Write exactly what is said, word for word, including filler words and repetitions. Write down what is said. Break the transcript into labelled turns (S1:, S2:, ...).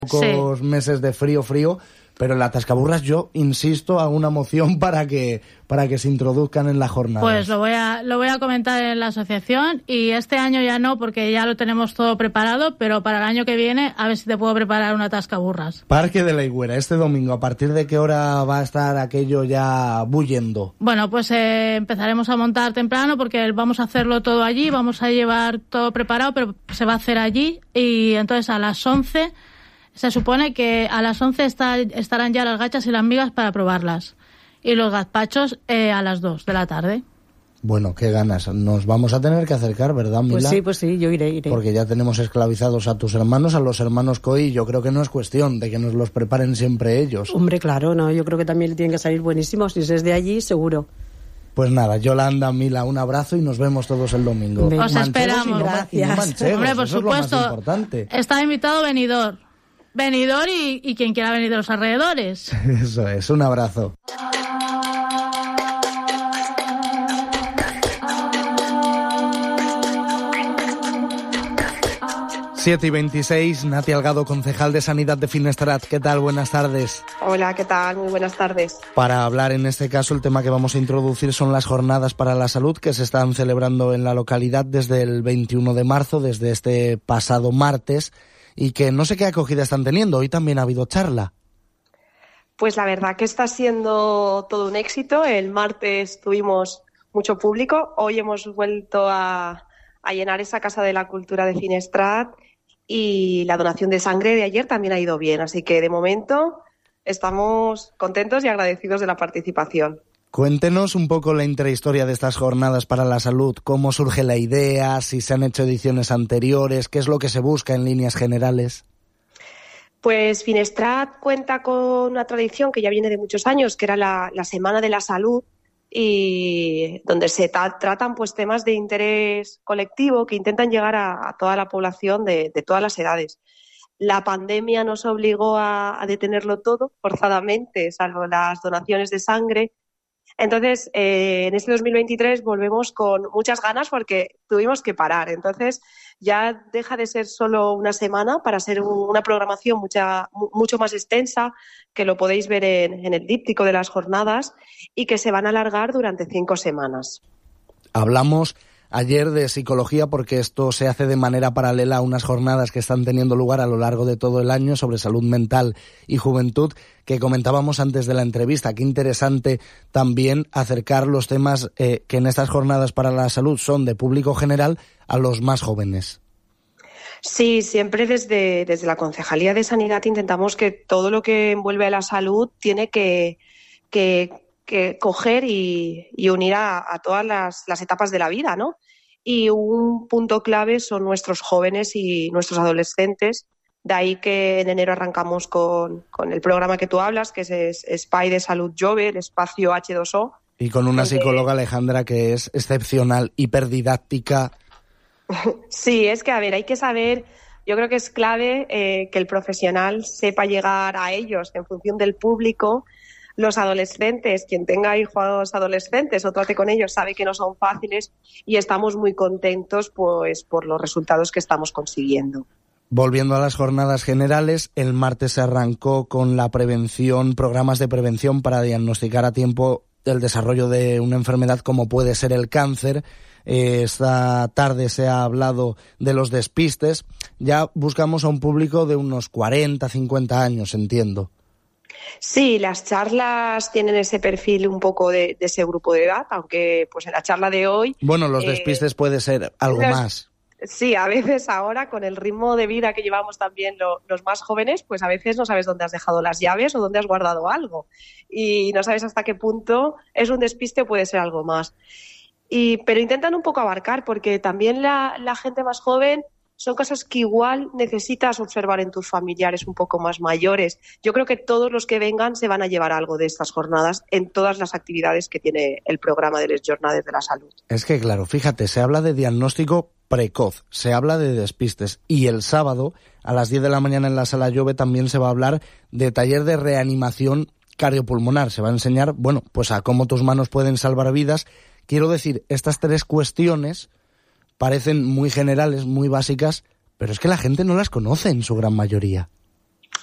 S1: pocos sí. meses de frío, frío, pero el atascaburras yo insisto, hago una moción para que para que se introduzcan en la jornada.
S2: Pues lo voy a lo voy a comentar en la asociación, y este año ya no, porque ya lo tenemos todo preparado, pero para el año que viene a ver si te puedo preparar un atascaburras.
S1: Parque de la Higuera, este domingo, ¿a partir de qué hora va a estar aquello ya bullendo?
S2: Bueno, pues eh, empezaremos a montar temprano, porque vamos a hacerlo todo allí, vamos a llevar todo preparado, pero se va a hacer allí, y entonces a las once... Se supone que a las once está, estarán ya las gachas y las migas para probarlas. Y los gazpachos eh, a las dos de la tarde.
S1: Bueno, qué ganas. Nos vamos a tener que acercar, ¿verdad, Mila?
S3: Pues sí, pues sí, yo iré, iré.
S1: Porque ya tenemos esclavizados a tus hermanos, a los hermanos Coy. Yo creo que no es cuestión de que nos los preparen siempre ellos.
S3: Hombre, claro, no. Yo creo que también tienen que salir buenísimos. Si es de allí, seguro.
S1: Pues nada, Yolanda, Mila, un abrazo y nos vemos todos el domingo.
S2: Os manchegos esperamos.
S1: Y no,
S2: Gracias.
S1: Y no manchegos,
S2: Hombre, por
S1: eso
S2: supuesto.
S1: Es lo más importante.
S2: Está invitado Benidorm. Benidorm y, y quien quiera venir de los alrededores.
S1: Eso es, un abrazo. siete y veintiséis, Nati Algado, concejal de Sanidad de Finestrat. ¿Qué tal? Buenas tardes.
S4: Hola, ¿qué tal? Muy buenas tardes.
S1: Para hablar en este caso, el tema que vamos a introducir son las jornadas para la salud que se están celebrando en la localidad desde el veintiuno de marzo, desde este pasado martes, y que no sé qué acogida están teniendo. Hoy también ha habido charla.
S4: Pues la verdad que está siendo todo un éxito. El martes tuvimos mucho público. Hoy hemos vuelto a, a llenar esa Casa de la Cultura de Finestrat, y la donación de sangre de ayer también ha ido bien. Así que de momento estamos contentos y agradecidos de la participación.
S1: Cuéntenos un poco la intrahistoria de estas jornadas para la salud, cómo surge la idea, si se han hecho ediciones anteriores, qué es lo que se busca en líneas generales.
S4: Pues Finestrat cuenta con una tradición que ya viene de muchos años, que era la, la Semana de la Salud, y donde se ta- tratan pues temas de interés colectivo que intentan llegar a, a toda la población de, de todas las edades. La pandemia nos obligó a, a detenerlo todo forzadamente, salvo las donaciones de sangre. Entonces, eh, en este dos mil veintitrés volvemos con muchas ganas porque tuvimos que parar. Entonces, ya deja de ser solo una semana para ser un, una programación mucha, mucho más extensa, que lo podéis ver en, en el díptico de las jornadas, y que se van a alargar durante cinco semanas.
S1: Hablamos ayer de psicología porque esto se hace de manera paralela a unas jornadas que están teniendo lugar a lo largo de todo el año sobre salud mental y juventud, que comentábamos antes de la entrevista. Qué interesante también acercar los temas eh, que en estas jornadas para la salud son de público general a los más jóvenes.
S4: Sí, siempre desde, desde la Concejalía de Sanidad intentamos que todo lo que envuelve a la salud tiene que, que que coger y, y unir a, a todas las, las etapas de la vida, ¿no? Y un punto clave son nuestros jóvenes y nuestros adolescentes. De ahí que en enero arrancamos con, con el programa que tú hablas, que es, es Espai de Salud Jove, el espacio hache dos o.
S1: Y con una psicóloga, Alejandra, que es excepcional, hiperdidáctica.
S4: Sí, es que, a ver, hay que saber... Yo creo que es clave eh, que el profesional sepa llegar a ellos en función del público. Los adolescentes, quien tenga hijos adolescentes o trate con ellos, sabe que no son fáciles, y estamos muy contentos pues por los resultados que estamos consiguiendo.
S1: Volviendo a las jornadas generales, el martes se arrancó con la prevención, programas de prevención para diagnosticar a tiempo el desarrollo de una enfermedad como puede ser el cáncer. Eh, esta tarde se ha hablado de los despistes. Ya buscamos a un público de unos cuarenta, cincuenta años, entiendo.
S4: Sí, las charlas tienen ese perfil un poco de, de ese grupo de edad, aunque pues en la charla de hoy...
S1: Bueno, los
S4: eh,
S1: despistes puede ser algo
S4: los,
S1: más.
S4: Sí, a veces ahora con el ritmo de vida que llevamos también lo, los más jóvenes, pues a veces no sabes dónde has dejado las llaves o dónde has guardado algo, y no sabes hasta qué punto es un despiste o puede ser algo más. Y, pero intentan un poco abarcar, porque también la, la gente más joven... son cosas que igual necesitas observar en tus familiares un poco más mayores. Yo creo que todos los que vengan se van a llevar algo de estas jornadas en todas las actividades que tiene el programa de les Jornades de la Salud.
S1: Es que claro, fíjate, se habla de diagnóstico precoz, se habla de despistes, y el sábado a las diez de la mañana en la Sala Jove también se va a hablar de taller de reanimación cardiopulmonar. Se va a enseñar, bueno, pues a cómo tus manos pueden salvar vidas. Quiero decir, estas tres cuestiones parecen muy generales, muy básicas, pero es que la gente no las conoce en su gran mayoría.